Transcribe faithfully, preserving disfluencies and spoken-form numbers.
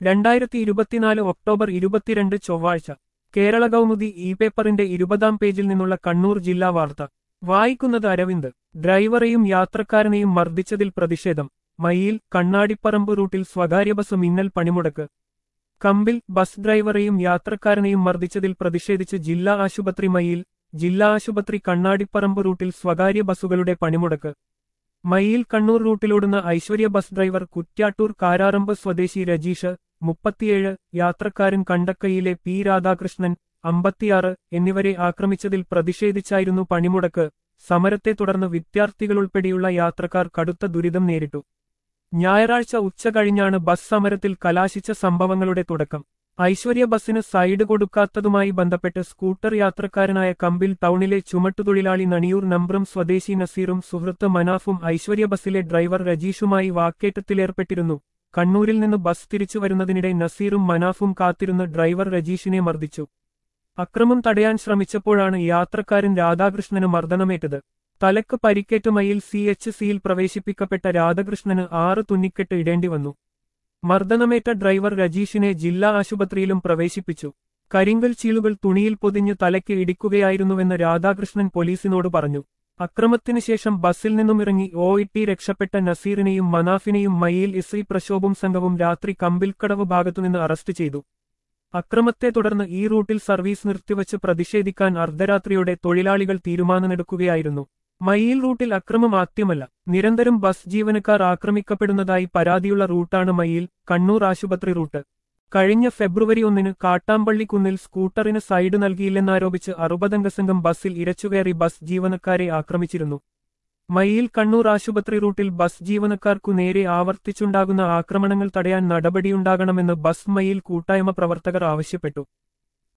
രണ്ടായിരത്തി ഇരുപത്തിനാല് ഒക്ടോബർ ഇരുപത്തിരണ്ട് ചൊവ്വാഴ്ച കേരള കൗമുദി ഇ പേപ്പറിന്റെ ഇരുപതാം പേജിൽ നിന്നുള്ള കണ്ണൂർ ജില്ലാ വാർത്ത വായിക്കുന്നത് അരവിന്ദ്. ഡ്രൈവറെയും യാത്രക്കാരനെയും മർദ്ദിച്ചതിൽ പ്രതിഷേധം. മയ്യിൽ കണ്ണാടിപ്പറമ്പ് റൂട്ടിൽ സ്വകാര്യ ബസ് മിന്നൽ പണിമുടക്ക്. കമ്പിൽ ബസ് ഡ്രൈവറെയും യാത്രക്കാരനെയും മർദ്ദിച്ചതിൽ പ്രതിഷേധിച്ച് ജില്ലാ ആശുപത്രി മയ്യിൽ ജില്ലാ ആശുപത്രി കണ്ണാടിപ്പറമ്പ് റൂട്ടിൽ സ്വകാര്യ ബസ്സുകളുടെ പണിമുടക്ക്. മയ്യിൽ കണ്ണൂർ റൂട്ടിലോടുന്ന ഐശ്വര്യ ബസ് ഡ്രൈവർ കുറ്റ്യാട്ടൂർ കാരാറമ്പ് സ്വദേശി രജീഷ് മുപ്പത്തിയേഴ്, യാത്രക്കാരൻ കണ്ടക്കയിലെ പി രാധാകൃഷ്ണൻ അമ്പത്തിയാറ് എന്നിവരെ ആക്രമിച്ചതിൽ പ്രതിഷേധിച്ചായിരുന്നു പണിമുടക്ക്. സമരത്തെ തുടർന്ന് വിദ്യാർത്ഥികളുൾപ്പെടെയുള്ള യാത്രക്കാർ കടുത്ത ദുരിതം നേരിട്ടു. ഞായറാഴ്ച ഉച്ച കഴിഞ്ഞാണ് ബസ് സമരത്തിൽ കലാശിച്ച സംഭവങ്ങളുടെ തുടക്കം. ഐശ്വര്യ ബസ്സിന് സൈഡ് കൊടുക്കാത്തതുമായി ബന്ധപ്പെട്ട് സ്കൂട്ടർ യാത്രക്കാരനായ കമ്പിൽ ടൗണിലെ ചുമട്ടുതൊഴിലാളി നണിയൂർ നമ്പ്രം സ്വദേശി നസീറും സുഹൃത്ത് മനാഫും ഐശ്വര്യ ബസ്സിലെ ഡ്രൈവർ രജീഷുമായി വാക്കേറ്റത്തിലേർപ്പെട്ടിരുന്നു. കണ്ണൂരിൽ നിന്ന് ബസ് തിരിച്ചു വരുന്നതിനിടെ നസീറും മനാഫും കാത്തിരുന്ന് ഡ്രൈവർ രജീഷിനെ മർദ്ദിച്ചു. അക്രമം തടയാൻ ശ്രമിച്ചപ്പോഴാണ് യാത്രക്കാരൻ രാധാകൃഷ്ണന് മർദ്ദനമേറ്റത്. തലക്ക് പരിക്കേറ്റ് മയ്യിൽ സി എച്ച് സിയിൽ പ്രവേശിപ്പിക്കപ്പെട്ട രാധാകൃഷ്ണന് ആറ് തുന്നിക്കെട്ട് ഇടേണ്ടി വന്നു. മർദ്ദനമേറ്റ ഡ്രൈവർ രജീഷിനെ ജില്ലാ ആശുപത്രിയിലും പ്രവേശിപ്പിച്ചു. കരിങ്കൽ ചീളുകൾ തുണിയിൽ പൊതിഞ്ഞ് തലയ്ക്ക് ഇടിക്കുകയായിരുന്നുവെന്ന് രാധാകൃഷ്ണൻ പോലീസിനോട് പറഞ്ഞു. അക്രമത്തിനു ശേഷം ബസ്സിൽ നിന്നും ഇറങ്ങി ഓയിട്ടി രക്ഷപ്പെട്ട നസീറിനെയും മനാഫിനെയും മയ്യിൽ എസ് ഐ പ്രക്ഷോഭം സംഘവും രാത്രി കമ്പിൽക്കടവ് ഭാഗത്തുനിന്ന് അറസ്റ്റ് ചെയ്തു. അക്രമത്തെ തുടർന്ന് ഈ റൂട്ടിൽ സർവീസ് നിർത്തിവച്ച് പ്രതിഷേധിക്കാൻ അർദ്ധരാത്രിയോടെ തൊഴിലാളികൾ തീരുമാനമെടുക്കുകയായിരുന്നു. മയ്യിൽ റൂട്ടിൽ അക്രമം ആദ്യമല്ല. നിരന്തരം ബസ് ജീവനക്കാർ ആക്രമിക്കപ്പെടുന്നതായി പരാതിയുള്ള റൂട്ടാണ് മയ്യിൽ കണ്ണൂർ ആശുപത്രി റൂട്ട്. കഴിഞ്ഞ ഫെബ്രുവരി ഒന്നിന് കാട്ടാമ്പള്ളിക്കുന്നിൽ സ്കൂട്ടറിന് സൈഡ് നൽകിയില്ലെന്നാരോപിച്ച് അറുപതംഗ സംഘം ബസ്സിൽ ഇരച്ചുകയറി ബസ് ജീവനക്കാരെ ആക്രമിച്ചിരുന്നു. മയ്യിൽ കണ്ണൂർ ആശുപത്രി റൂട്ടിൽ ബസ് ജീവനക്കാർക്കു നേരെ ആവർത്തിച്ചുണ്ടാകുന്ന ആക്രമണങ്ങൾ തടയാൻ നടപടിയുണ്ടാകണമെന്ന് ബസ് മയ്യിൽ കൂട്ടായ്മ പ്രവർത്തകർ ആവശ്യപ്പെട്ടു.